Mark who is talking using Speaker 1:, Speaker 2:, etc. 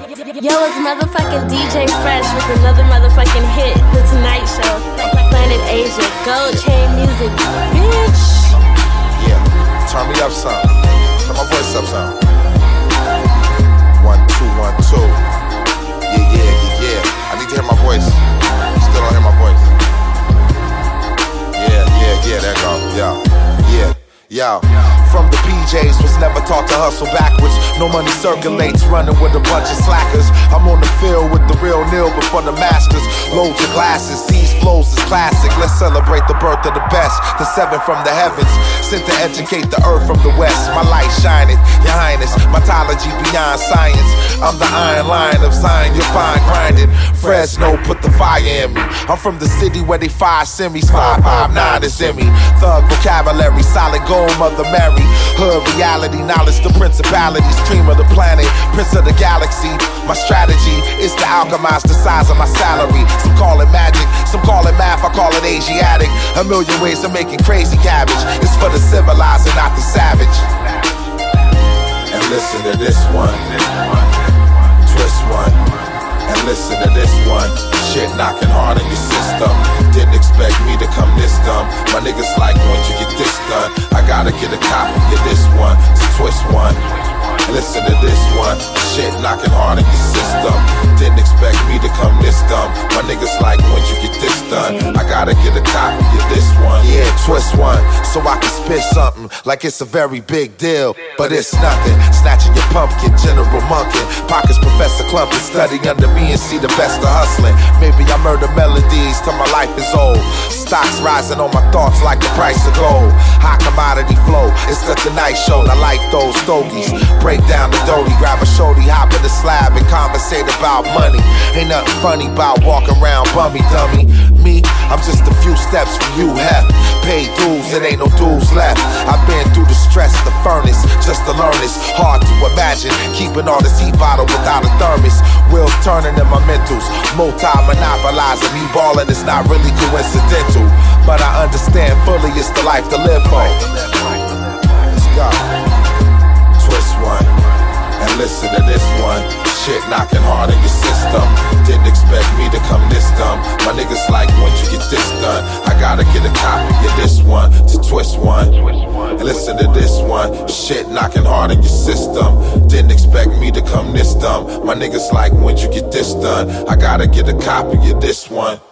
Speaker 1: Yo, it's motherfucking DJ Fresh with another motherfucking hit, The Tonight Show, Planet Asia, Gold Chain Music, bitch.
Speaker 2: Yeah, turn me up some. Turn my voice up some. 1, 2, 1, 2. Yeah. I need to hear my voice. Still don't hear my voice. Yeah, there go. Yo. From the PJs, was never taught to hustle backwards. No money circulates, running with a bunch of slackers. I'm on the field with the real Neil before the masters. Load your glasses, these flows is classic. Let's celebrate the birth of the best. The 7 from the heavens, sent to educate the earth from the west. My light shining, your highness, mythology beyond science. I'm the Iron Lion of Zion, you'll find grinding. Fresno put the fire in me. I'm from the city where they fire semis. 559 is in me. Thug vocabulary, solid gold, Mother Mary. Hood reality, knowledge, the principalities. Cream of the planet, prince of the galaxy. My strategy is to alchemize the size of my salary. Some call it magic, some call it math, I call it Asiatic. A million ways of making crazy cabbage. It's for the civilized and not the savage. And listen to this one. Twist one. And listen to this one. Shit knocking hard in your system. Didn't expect me to come this dumb. My niggas like, once you get this done, I gotta get a copy of this one. To twist one. Listen to this one. Shit knocking hard in your system. Didn't expect me to come this dumb. My niggas like, once you get this done, I gotta get a copy of this one. Yeah, twist one. So I can spit something like it's a very big deal. But it's nothing. Snatching your pumpkin, General Monkin. Pockets Professor Clumpin'. Study under me and see the best of hustling. Maybe I murder melodies till my life is old. Stocks rising on my thoughts like the price of gold. High commodity flow, it's the Tonight Show. I like those stogies. Break down the doty, grab a shorty, hop in the slab and conversate about money. Ain't nothing funny about walking around bummy dummy. Me, I'm just a few steps from you, hef. Paid dues, it ain't no dues left. I've been through the stress, the furnace, just to learn it's hard to imagine keeping all this heat bottle without a thermos. Wheels turning in my mentals, multi-monopolizing. Me ballin' is not really coincidental, but I understand fully it's the life to live for. Let's go. Twist one, and listen to this one. Shit knocking hard in your system. Didn't expect me to come this dumb. My niggas like, once you get this done, I gotta get a copy of this one. To twist one, and listen to this one. Shit knocking hard in your system. Didn't expect me to come this dumb. My niggas like, once you get this done, I gotta get a copy of this one.